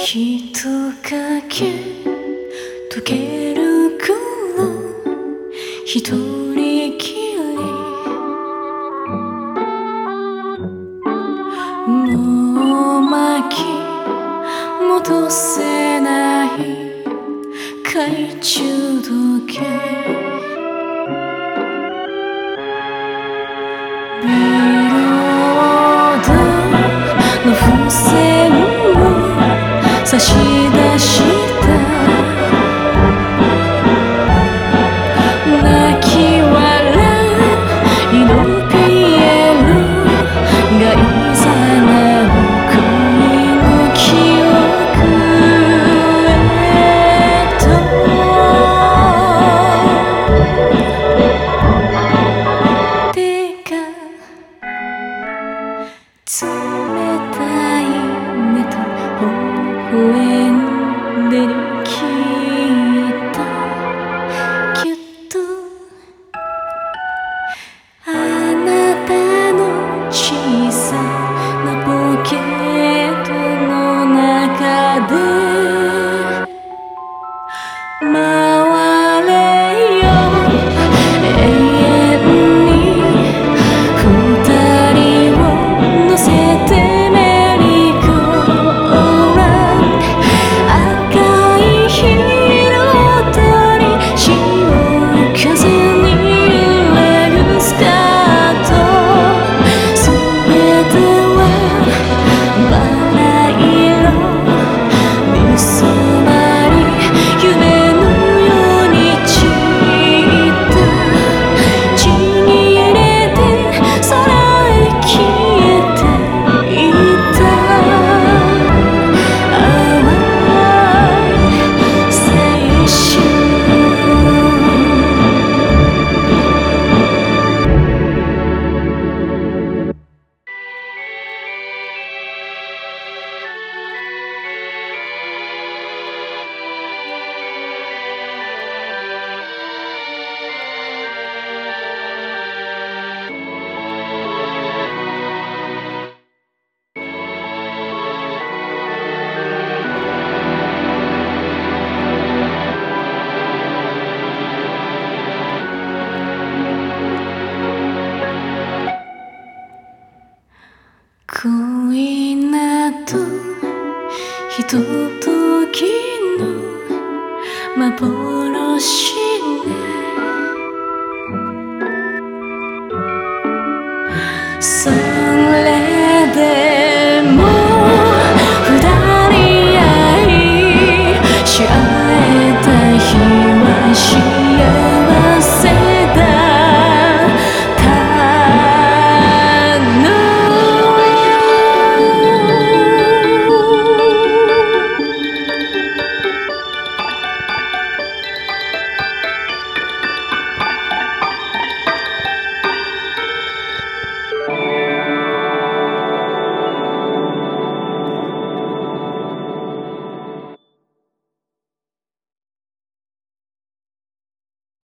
ひとかけ溶ける頃一人きりもう巻き戻せない懐中時計ビロードの風船を差し出した泣き笑いのピエロがいざなう恋の記憶へと手が冷たい目と微笑んでるきっときっとあなたの小さなポケットの中で回れよ永遠に二人を乗せてメリーゴーランド赤い彩り潮風に揺れるスカートすべてはバラ色に染まり夢のように散ったちぎれて空へ消えていった淡い青春恋などひとときの幻ね